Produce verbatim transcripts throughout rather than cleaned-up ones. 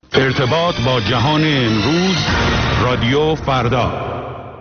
ارتباط با جهان امروز، رادیو فردا.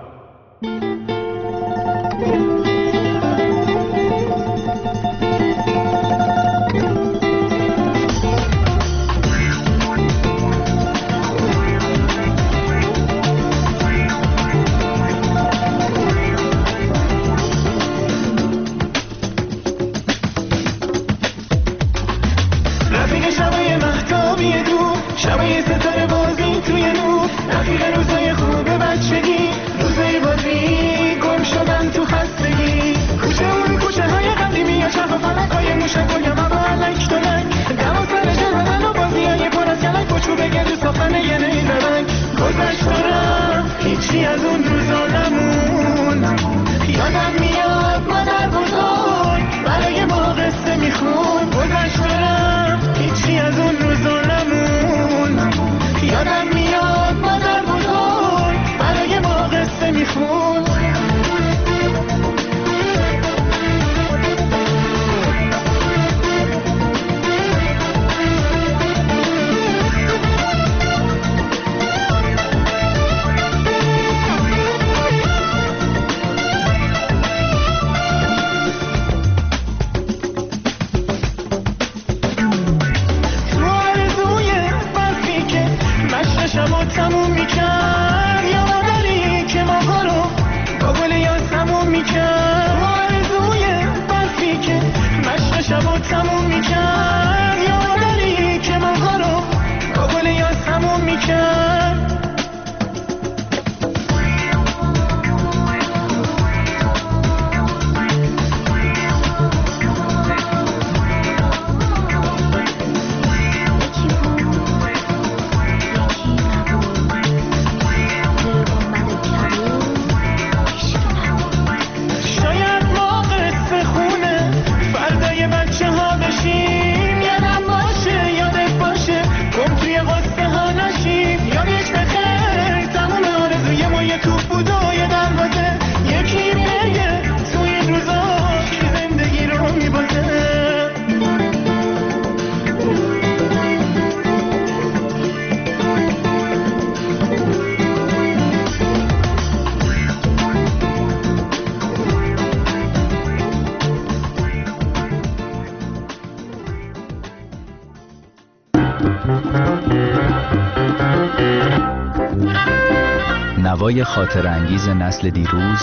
نوای خاطر انگیز نسل دیروز،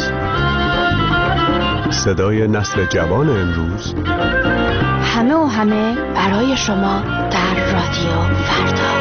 صدای نسل جوان امروز، همه و همه برای شما در رادیو فردا.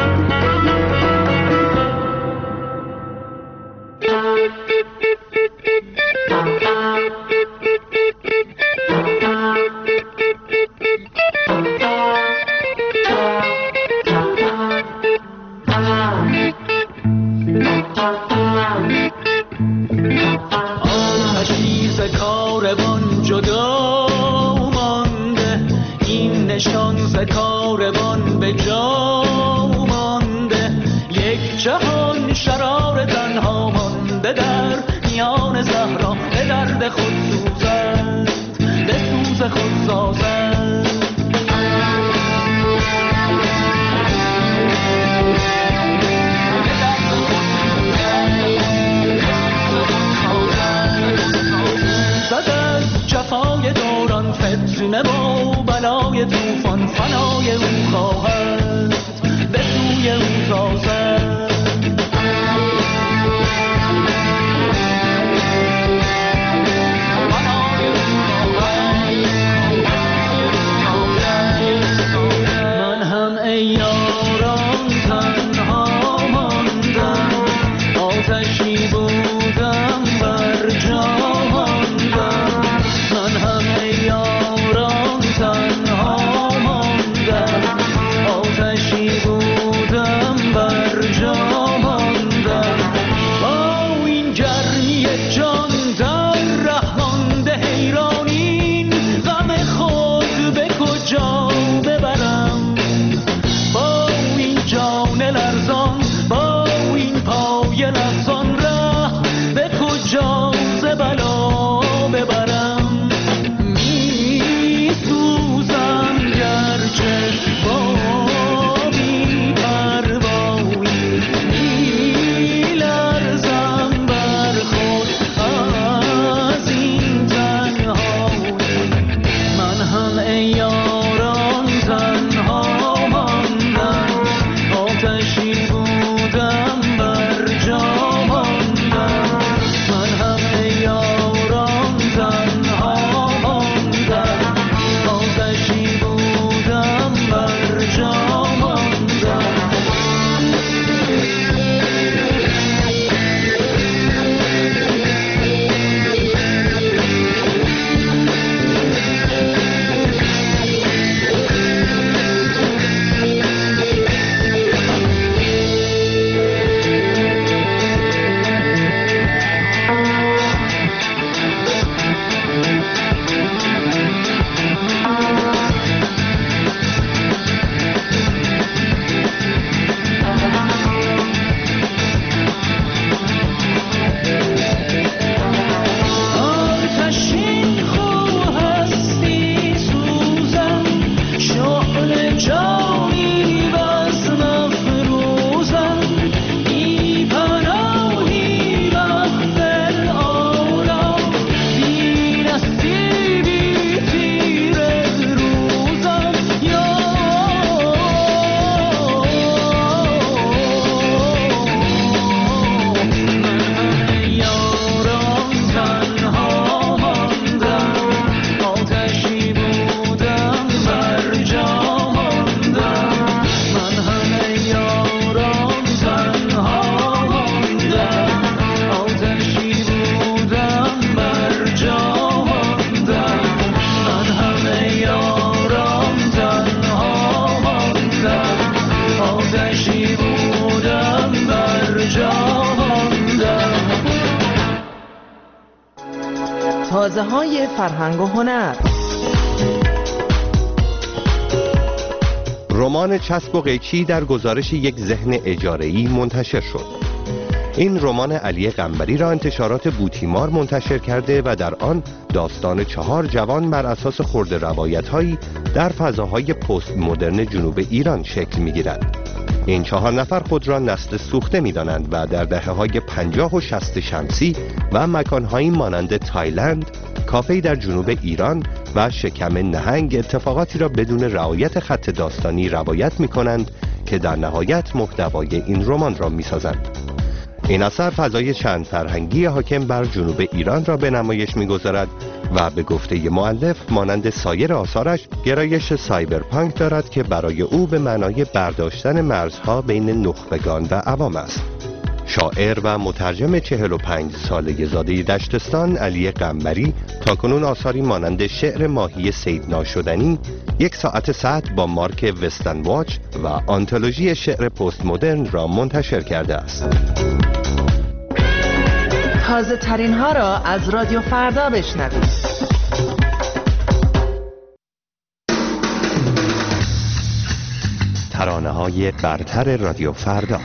ببرم با آتشی بودم بر جهاندم. تازه های فرهنگ و هنر. رمان چسب و قیچی در گزارش یک ذهن اجاره‌ای منتشر شد. این رمان علی قنبری را انتشارات بوتیمار منتشر کرده و در آن داستان چهار جوان بر اساس خرده روایت‌هایی در فضاهای پست مدرن جنوب ایران شکل می‌گیرد. این چهار نفر خود را نسل سوخته می‌دانند و در دهه‌های پنجاه و شصت شمسی و مکان‌هایی مانند تایلند، کافه‌ای در جنوب ایران و شکم نهنگ اتفاقاتی را بدون رعایت خط داستانی روایت می‌کنند که در نهایت محتوای این رمان را می‌سازند. این اثر فضای چند فرهنگی حاکم بر جنوب ایران را به نمایش می‌گذارد و به گفته مؤلف مانند سایر آثارش گرایش سایبرپانک دارد که برای او به معنای برداشتن مرزها بین نخبگان و عوام است. شاعر و مترجم چهل و پنج ساله زاده دشتستان علی قنبری تاکنون آثاری مانند شعر ماهی صید ناشدنی، یک ساعت ساعت با مارک وستن واچ و آنتولوژی شعر پست مدرن را منتشر کرده است. تازه ترین ها را از رادیو فردا بشنوید. ترانه های برتر رادیو فردا.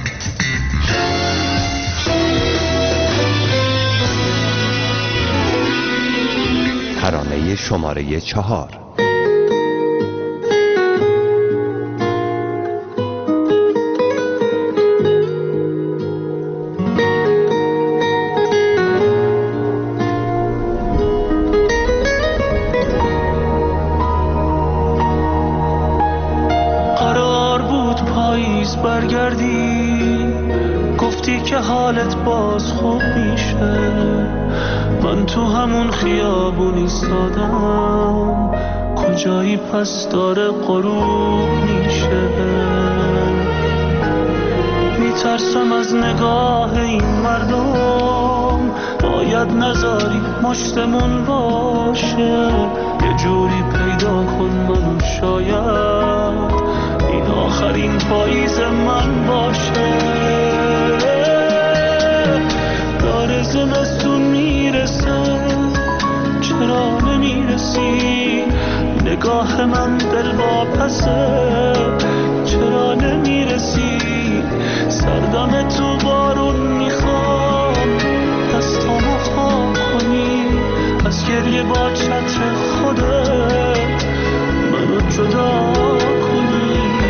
ترانه شماره چهار. قرار بود پاییز برگردی، گفتی که حالت باز خوب میشه. من تو همون خیابون ایستادم، کجایی پس داره غروب میشه. میترسم از نگاه این مردم، باید نذاری مشتمون باشه. یه جوری پیدا کن منو، شاید این آخرین پاییز من باشه. داره زمستون میرسه، چرا نمیرسی؟ نگاه من دل واپسه، چرا نمیرسی؟ سردم تو بارون میخوام، دستامو خاک کنی، از گریه با چتر خودت منو جدا کنی.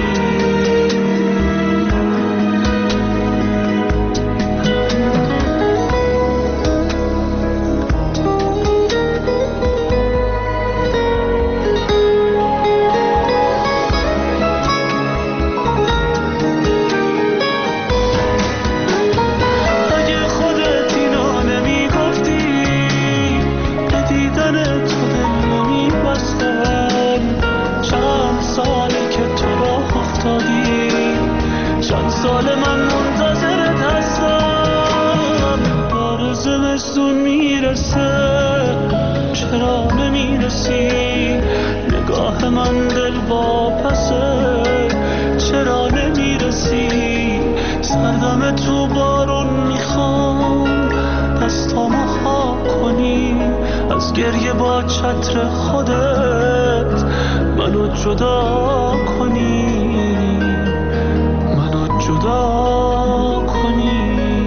سال من منتظرت هستم، داره زمستون میرسه، چرا نمیرسی؟ نگاه من دل واپسه، چرا نمیرسی؟ سردم تو بارون میخوام، دستامو خاک کنی، از گریه با چتر خودت منو جدا کنی، جدا کنی.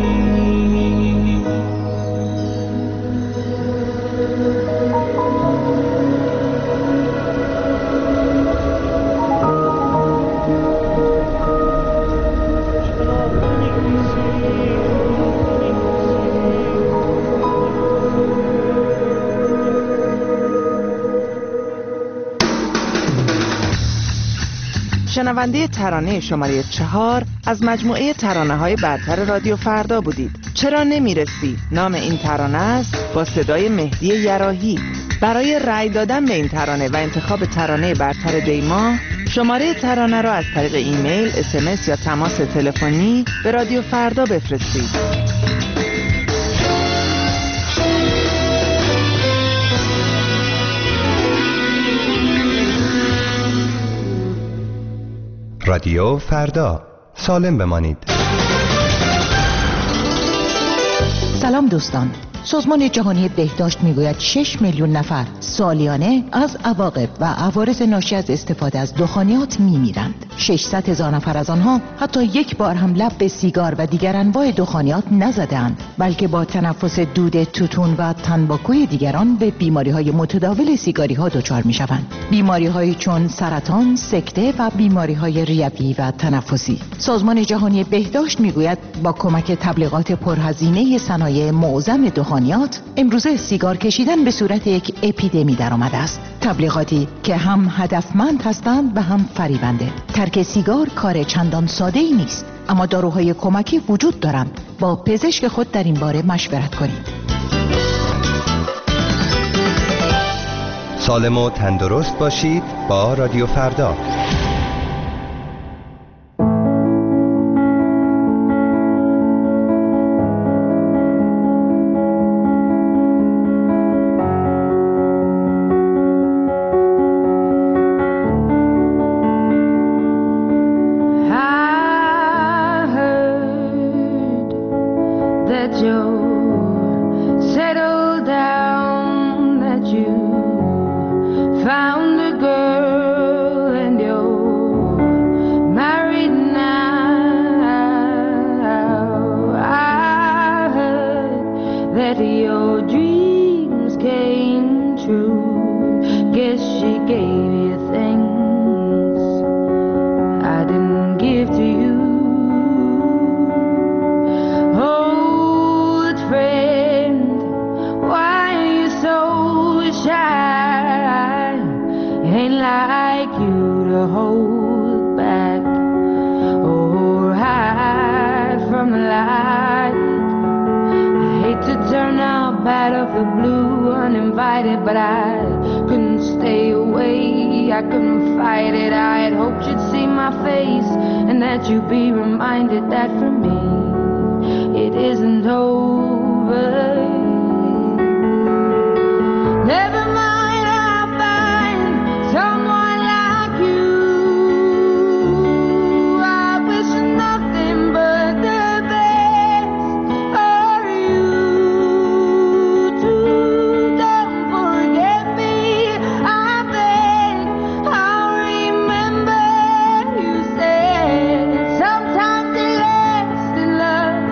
شنونده ترانه شماره چهار از مجموعه ترانه های برتر رادیو فردا بودید. چرا نمیرسی؟ نام این ترانه است با صدای مهدی یراحی. برای رأی دادن به این ترانه و انتخاب ترانه برتر دیما، شماره ترانه را از طریق ایمیل، اس ام اس یا تماس تلفنی به رادیو فردا بفرستید. رادیو فردا، سالم بمانید. سلام دوستان. سازمان جهانی بهداشت میگوید شش میلیون نفر سالیانه از عواقب و عوارض ناشی از استفاده از دخانیات میمیرند. ششصد هزار نفر از آنها حتی یک بار هم لب به سیگار و دیگر انواع دخانیات نزدند، بلکه با تنفس دود توتون و تنباکوی دیگران به بیماری‌های متداول سیگاری‌ها دچار می‌شوند. بیماری‌هایی چون سرطان، سکته و بیماری‌های ریوی و تنفسی. سازمان جهانی بهداشت میگوید با کمک تبلیغات پرهزینه صنایع معظم دخانیات امروزه سیگار کشیدن به صورت یک اپیدمی در آمده است. تبلیغاتی که هم هدفمند هستند و هم فریبنده. ترک سیگار کار چندان ساده‌ای نیست، اما داروهای کمکی وجود دارند. با پزشک خود در این باره مشورت کنید. سالم و تندرست باشید با رادیو فردا.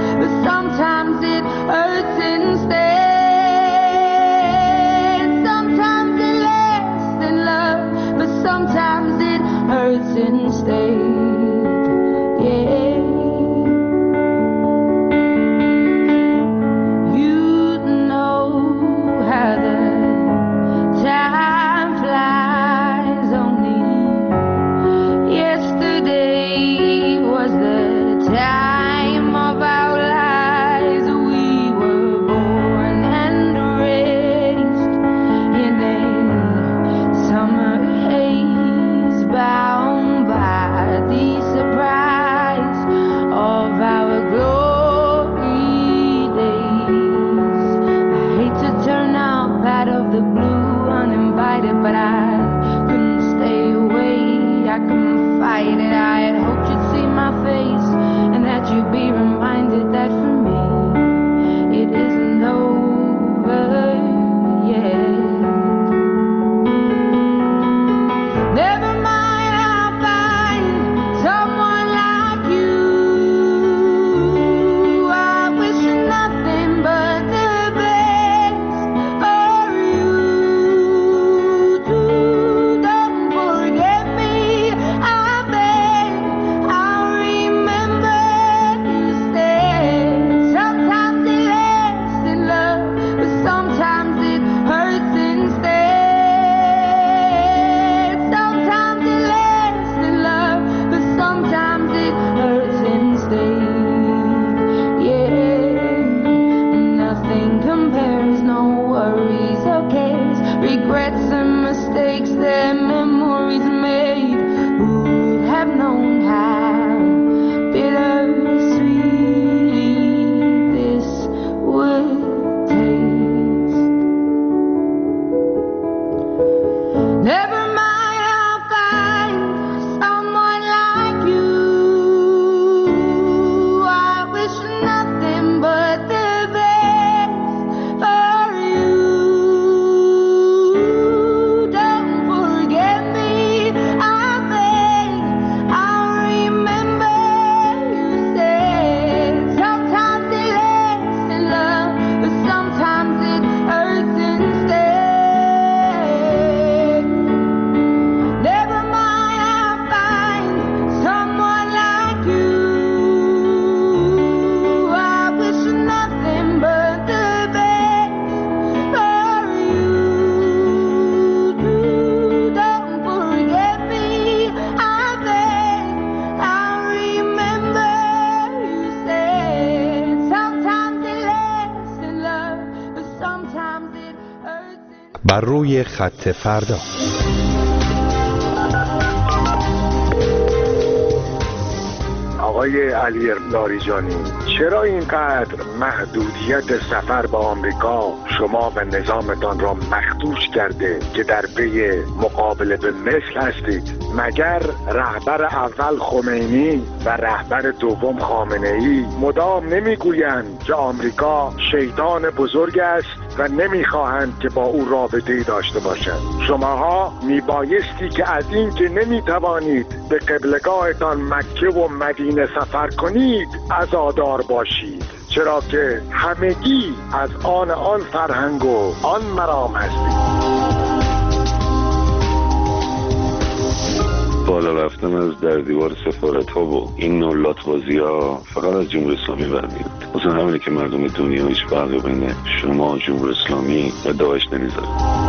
Sometimes it hurts instead. بر روی خط فردا. آقای علی لاریجانی، چرا اینقدر محدودیت سفر به آمریکا شما و نظامتان را مخدوش کرده که در پی مقابله به مثل هستید؟ مگر رهبر اول خمینی و رهبر دوم خامنه‌ای مدام نمیگویند که آمریکا شیطان بزرگ است و نمیخواهند که با او رابطه‌ای داشته باشند؟ شماها میبایستی که از این که نمیتوانید به قبلگاهتان مکه و مدینه سفر کنید عزادار باشید، چرا که همگی از آن آن فرهنگ و آن مرام هستید. بالا رفتن از در دیوار سفارت ها و این نولات بازی ها فقط از جمهوری اسلامی برمیاد. مثلا همینه که مردم دنیا هیچ فرقی بین شما جمهوری اسلامی و داعش نمیذاره.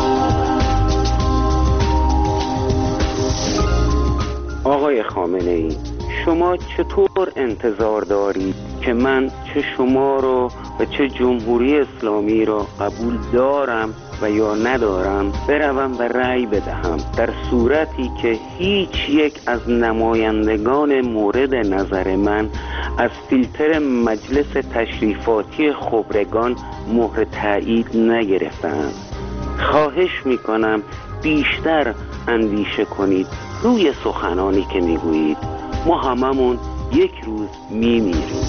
آقای خامنه ای، شما چطور انتظار دارید که من چه شما رو و چه جمهوری اسلامی رو قبول دارم و یا ندارم بروم و رأی بدهم، در صورتی که هیچ یک از نمایندگان مورد نظر من از فیلتر مجلس تشریفاتی خبرگان مهر تایید نگرفتند؟ خواهش میکنم بیشتر اندیشه کنید روی سخنانی که میگویید. ما هممون یک روز میمیریم.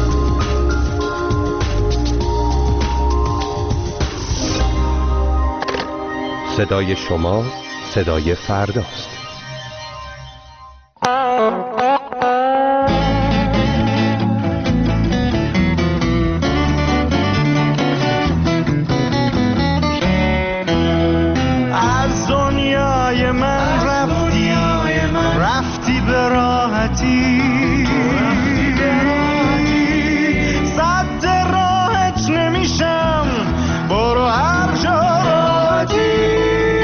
صدای شما صدای فرداست. از دنیای من رفتی، رفتی به راحتی، صد راحت نمیشم، برو هر جا راحتی.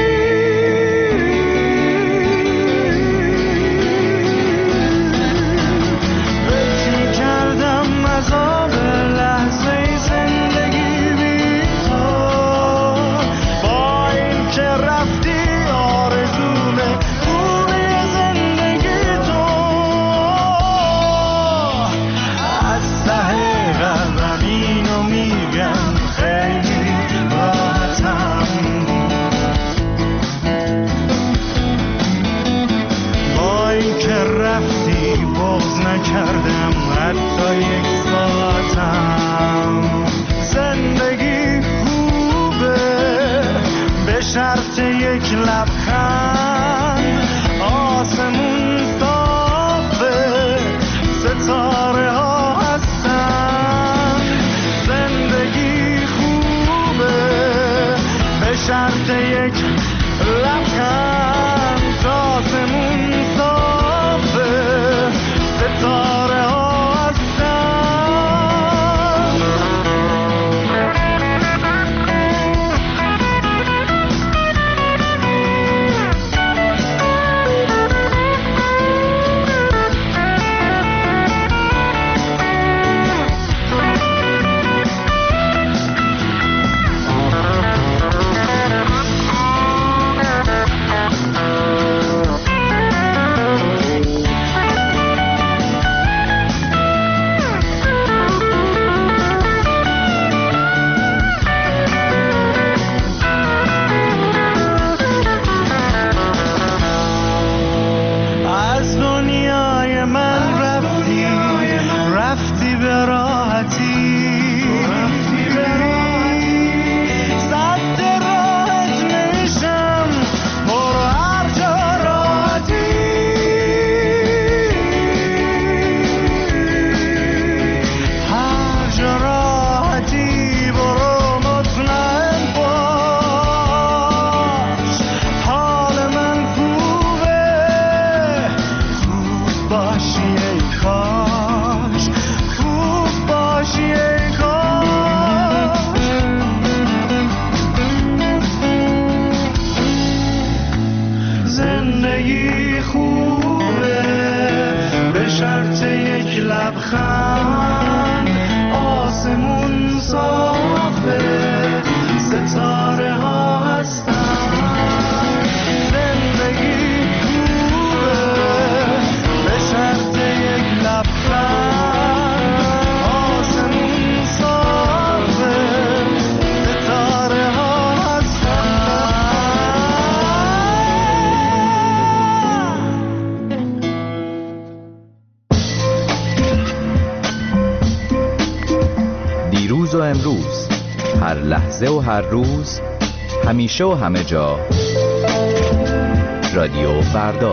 کردم حتی یک ساعتم. زندگی خوبه به شرط یک لبخند، آسمون صافه ستاره ها هستن. زندگی خوبه به شرط یک لبخند، آسمون صافه ستاره ها هستن. زندگی خوبه به شرط یک لبخند، آسمون صافه ستاره ها هستن. دیروز و امروز، هر لحظه و هر روز، همیشه و همه جا. رادیو فردا.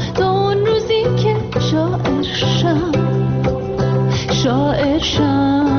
شاعر شم